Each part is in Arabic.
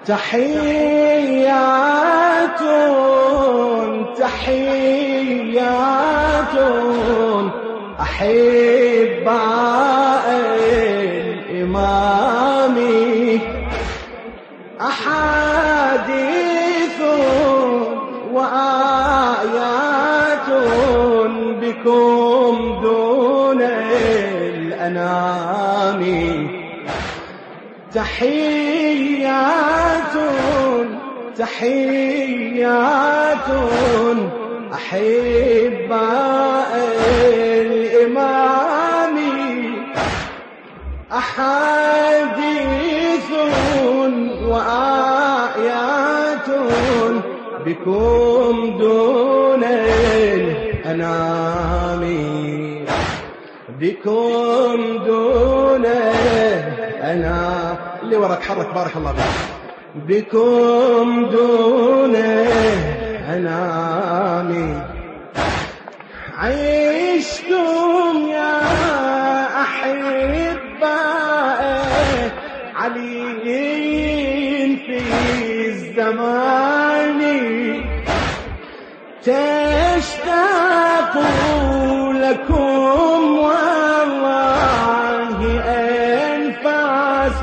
تحيات تحيات أحباء الإمام، أحاديث وآيات بكم دون الأنام. تحيات تحيات أحباء الإمام، أحاديث وآيات بكم دون الأنام، بكم دون الأنام. اللي وراك حرك بارك الله فيك. بكم دون الأنام. عشتم يا أحباء علي في الزمان، تشتاق لكم والله أنفاس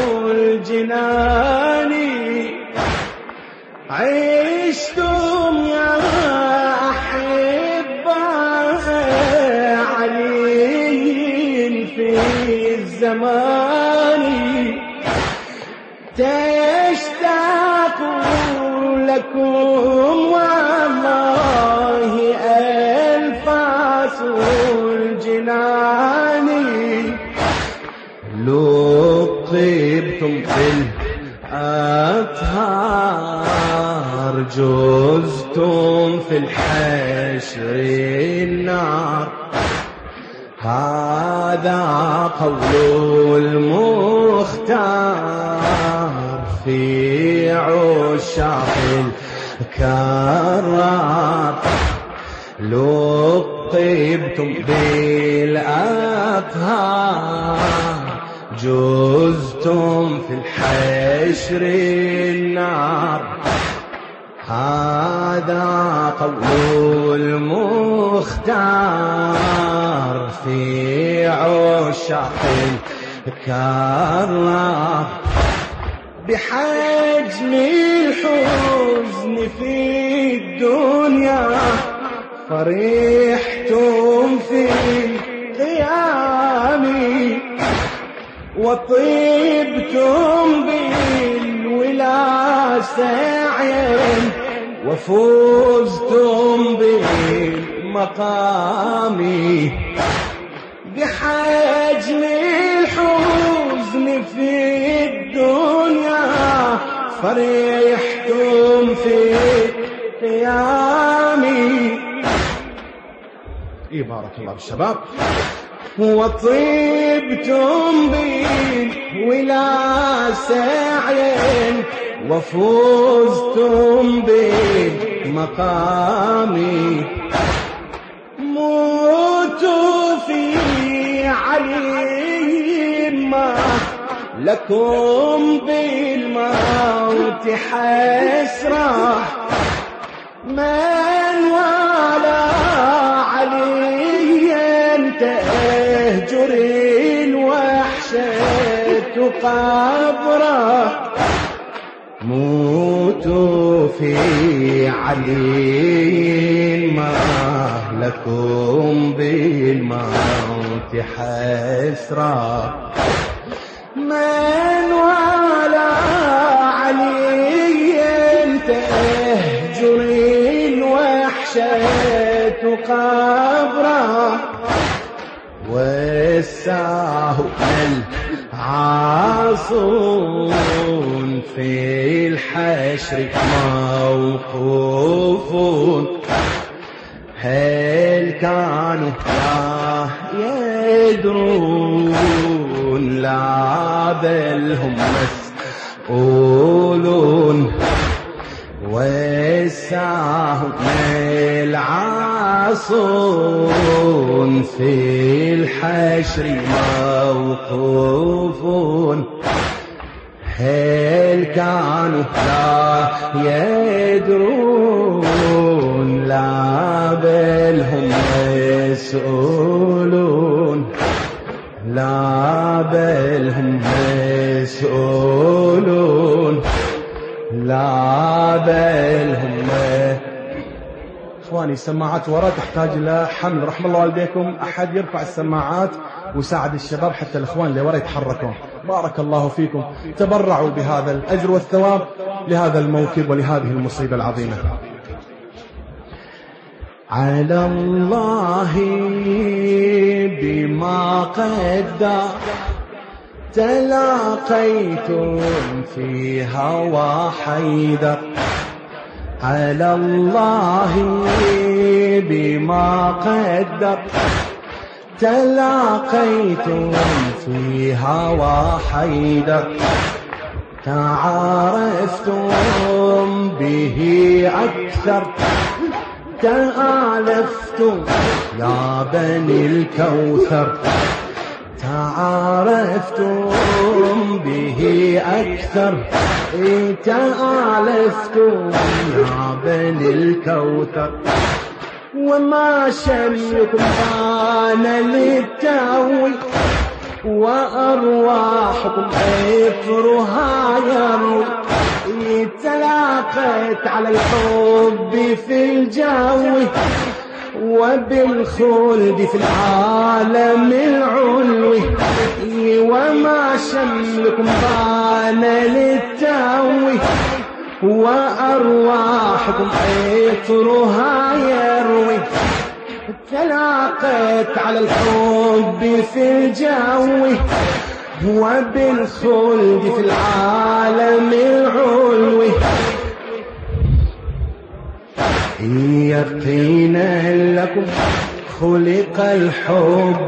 الجنان. عشتم يا أحباء علي في الزمان، تشتاق لكم والله أنفاس الجنان. لطبتم في الأطهار، جزتم في الحشر النار. هذا قول المختار في عشاق الكرار. لطبتم بالأطهار، جزتم في الحشر النار. هذا قول المختار في عشاق الكرار. بحجم الحزن في الدنيا فرحتم في القيام، وطبتم بالولا سعيا، وفزتم بالمقام. بحجم الحزن في الدنيا فرحتم في قيامي. بارك الله بالشباب. وطبتم بالولا سعيا، وفزتم بالمقام. موتوا في علي ما لكم بالموت حسرة، من والى عليا تهجر الوحشة قبره. موتوا في علي ما لكم بالموت حسرة، من والى عليا تهجر الوحشة قبره. والساه العاصون في الحشر موقوفون، هل كانوا لا يدرون لا بل هم مسؤولون. والسهم العاصون في الحشر موقوفون، هل كانوا لا يدرون لا بل هم مسؤولون لا بل هم مسؤولون لا بل هم. اخواني السماعات ورا تحتاج الى حمل، رحم الله والديكم احد يرفع السماعات ويساعد الشباب حتى الاخوان اللي ورا يتحركون. بارك الله فيكم، تبرعوا بهذا الاجر والثواب لهذا الموكب ولهذه المصيبة العظيمة. على الله بما قدر تلاقيتم في هوى حيدر. على الله بما قدر تلاقيتم في هوى حيدر. تعارفتم به أكثر تآلفتم يا بني الكوثر. تعارفتم به أكثر تآلفتم يا بني الكوثر. وما شملكم بان للتاوي وأرواحكم عطرها يروي. تلاقيت على الحب في الجو وبالخلد في العالم العلوي. وما شملكم بان للتاوي وأرواحكم عطرها يروي. تلاقيت على الحب في الجو وبالخلد في العالم العلوي. يقينا لكم خلق الحب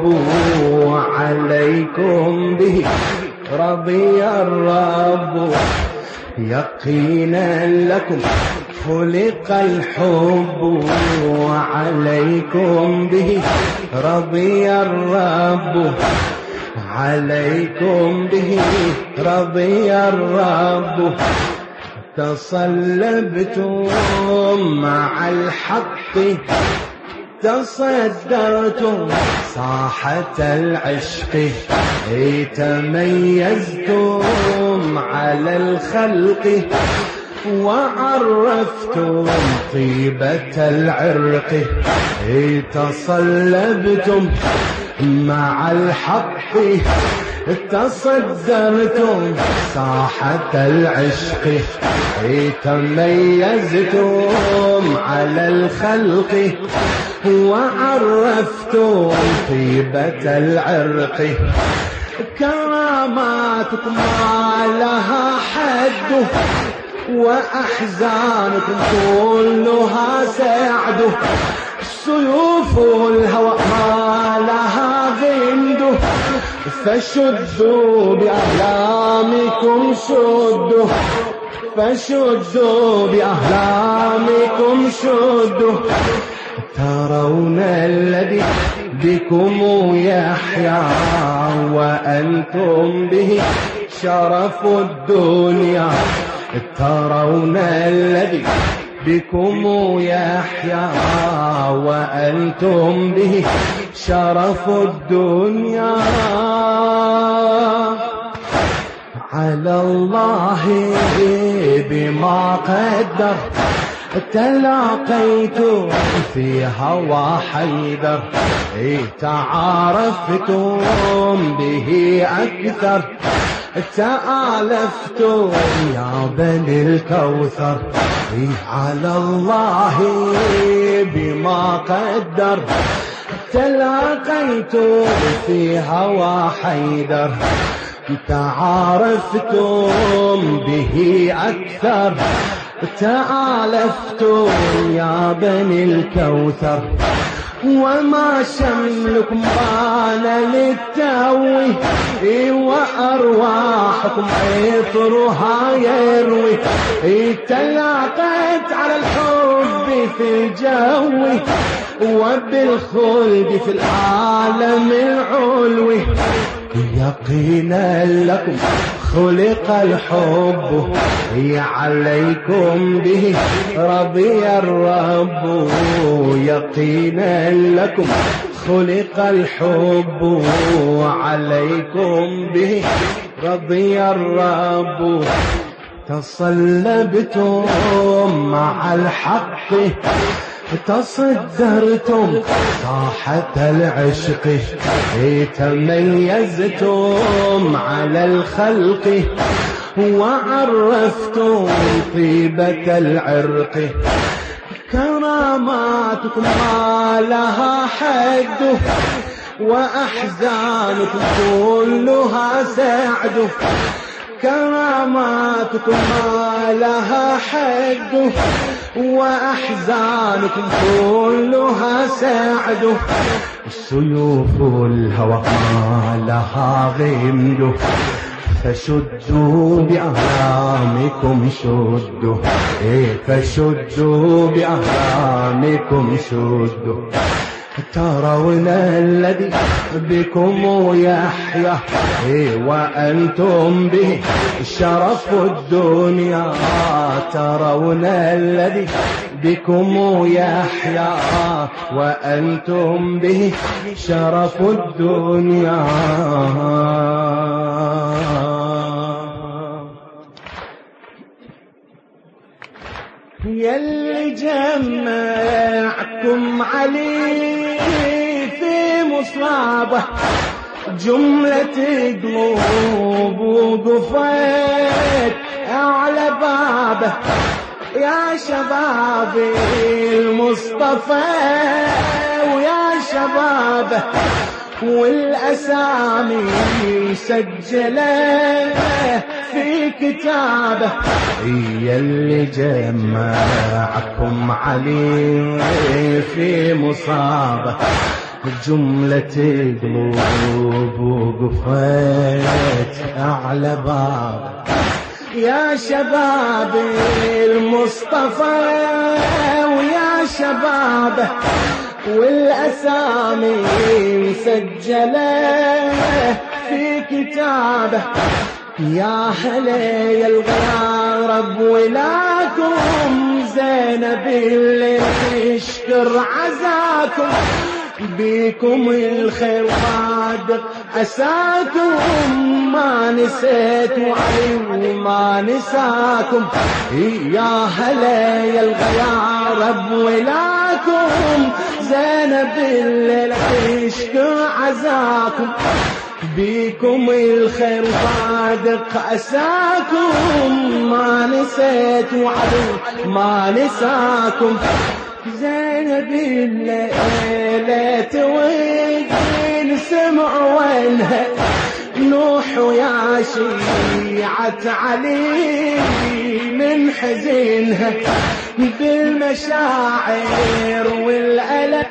وعليكم به رضي الرب. يقينا لكم خلق الحب وعليكم به رضي الرب. عليكم به رضي الرب. تصلبتم مع الحق تصدرتم ساحة العشق. تميزتم على الخلق وعرفتم طيبة العرق. تصلبتم مع الحق تصدرتم ساحة العشق. تميزتم على الخلق وعرفتم طيبة العرق. كراماتكم ما لها حد وأحزانكم كلها سعد. سيوف الهوى ما لها غند فشدوا بأحلامكم شدوا. فشدوا بأحلامكم شدوا. ترون الذي بكم يحيا وأنتم به شرف الدنيا. ترون الذي بكم يحيا وأنتم به شرف الدنيا. على الله بما قدر تلاقيتم في هوى حيدر. تعارفتم به أكثر تآلفتم يا بني الكوثر. على الله بما قدر تلاقيتم في هوى حيدر. تعارفتم به أكثر تآلفتم يا بني الكوثر. وما شملكم بان للتاوي وأرواحكم عطرها يروي. تلاقيت على الحب في الجو وبالخلد في العالم العلوي. يقينا لكم خلق الحب عليكم به رضي الرب يقينا لكم خلق الحب عليكم به رضي الرب تصلبتم مع الحق تصدرتم ساحة العشق تميزتم على الخلق وعرفتم طيبة العرق كراماتكم ما لها حد وأحزانكم كلها سعد كراماتكم ما لها حد وأحزانكم كلها سعد السيوف الهوى ما لها غمد فشدوا بأهرامكم شدوا فشدوا بأهرامكم شدوا ترون الذي بكم يحيا وأنتم به شرف الدنيا ترون الذي بكم يحيا وأنتم به شرف الدنيا يلي جمعكم علي في مصابة جملة قلوب وقفت على بابه يا شباب المصطفى ويا شبابه والأسامي مسجلة في كتابه يلي جمعكم علي في مصابه جملة قلوب وقفت أعلى بابه يا شباب المصطفى ويا شبابه والأسامي مسجلة في كتابه يا هلي الغراب ولاكم زينب اللي تشكر عزاكم بيكم الخير صادق عساكم ما نسيت وعلي وما نساكم يا هلي الغيارب ولاكم زينب الليلة تشكر عزاكم بيكم الخير صادق عساكم ما نسيت وعلي ما نساكم زينب الليلة توجين سمع وينها نوح يا شيعة علي من حزينها بالمشاعر والألم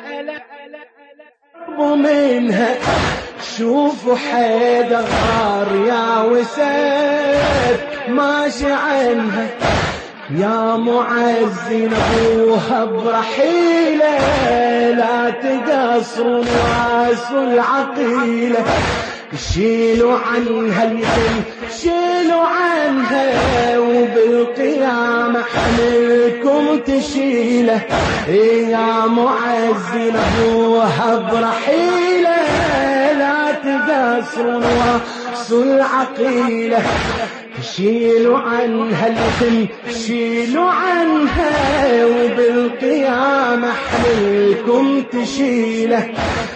منها شوفوا حيدر يا وسيف ماشي عنها يا معزين ابوها برحيله لا تقصروا ناس العقيله شيلوا عنها اليتم شيلوا عنها وبالقيامة حملكم تشيله يا معزين ابوها برحيله لا تقصروا ناس العقيله شيلوا عنها اليتم شيلوا عنها وبالقيامة حملكم تشيله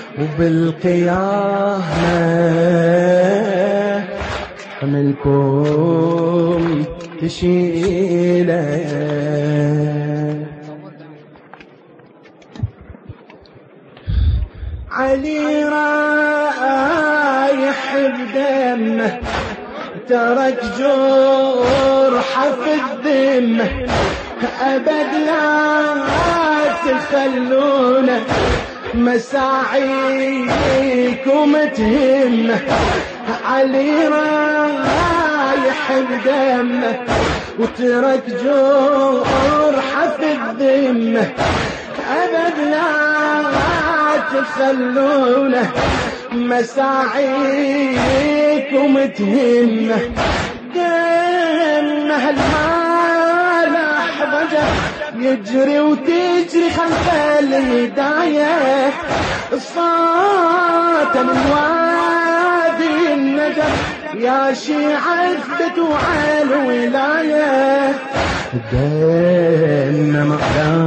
وبالقيامة حملكم تشيله علي رايح بدمه ترك جرحه في الذمة أبد لا تخلونا مساعيكم تهمه علي رايح بدمه وترك جرحه في الذمة أبد لا تخلونا مساعيكم تهمه جنة المال أحضجه يجري وتجري خلف الهداية الصوت من وادي النجف يا شيعة اثبتوا على الولاية جنة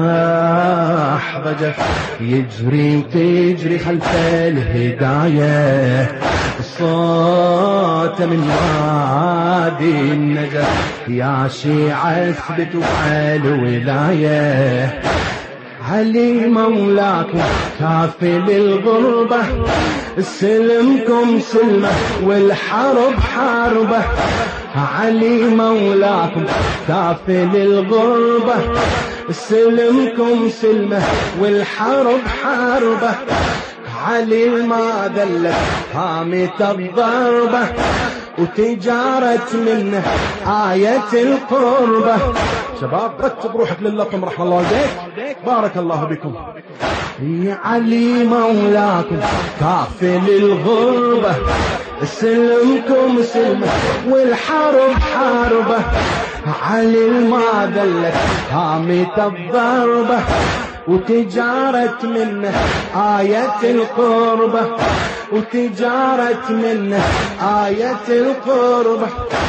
أحضجه يجري وتجري خلف الهداية الصوت من وادي النجف يا شيعة اثبتوا على الولاية علي مولاكم كافل الغربة سلمكم سلمة والحرب حربة علي مولاكم كافل الغربة سلمكم سلمة والحرب حربة علي ما ذلت هامت الضربة وتجارت منه آية القربة شباب رتب روحك للطم رحمة الله عليك بارك الله بكم يا علي مولاكم كافل الغربة سلمكم سلمة والحرب حربة علي ما ذلت هامت الضربة وتجارت منه آية القربة وتجارت منه آية القربة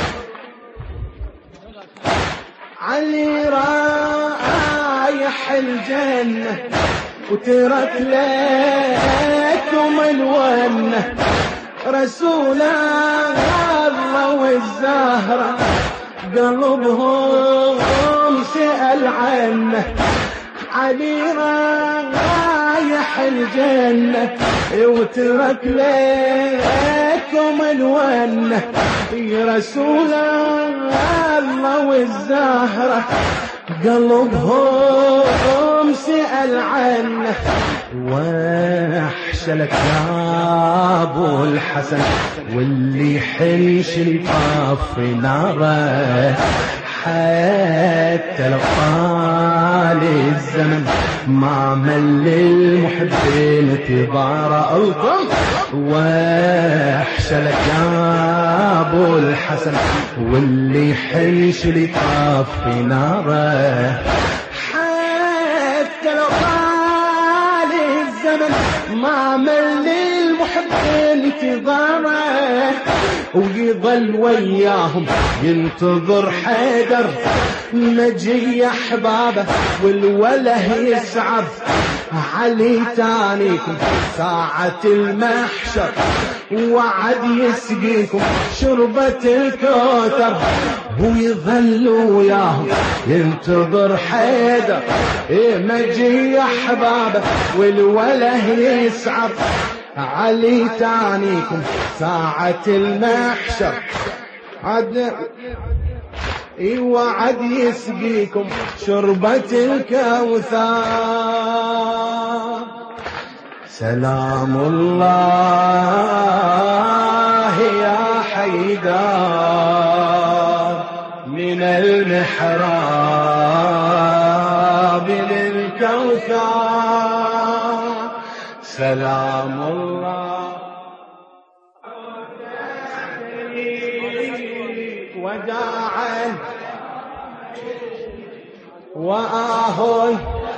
علي رايح الجنة وترك لكم الونة رسول الله والزهرة قلبهم سأل عنه علي رايح الجنة وترك لكم الونة يا رسول الله والزهرة قلبهم سأل عنه وحش لك يا ابو الحسن واللي حنش الطاف ناره حتى لو طال الزمن ما مل المحبين تبارى الطم وحش لك يا ابو الحسن واللي حنش لي طاف في ناره حتى لو طال الزمن ما مل المحبين تبارى ويظل وياهم ينتظر حيدر نجي احبابه والوله يسعد علي تانيكم ساعة المحشر وعد يسقيكم شربة الكوثر ويظل وياهم ينتظر حيدر نجي احبابه والوله يسعد علي تانيكم ساعة المحشر عد وعد يسقيكم شربة الكوثر سلام الله يا حيدر من المحراب للكوثر سلام الله وداعا وآه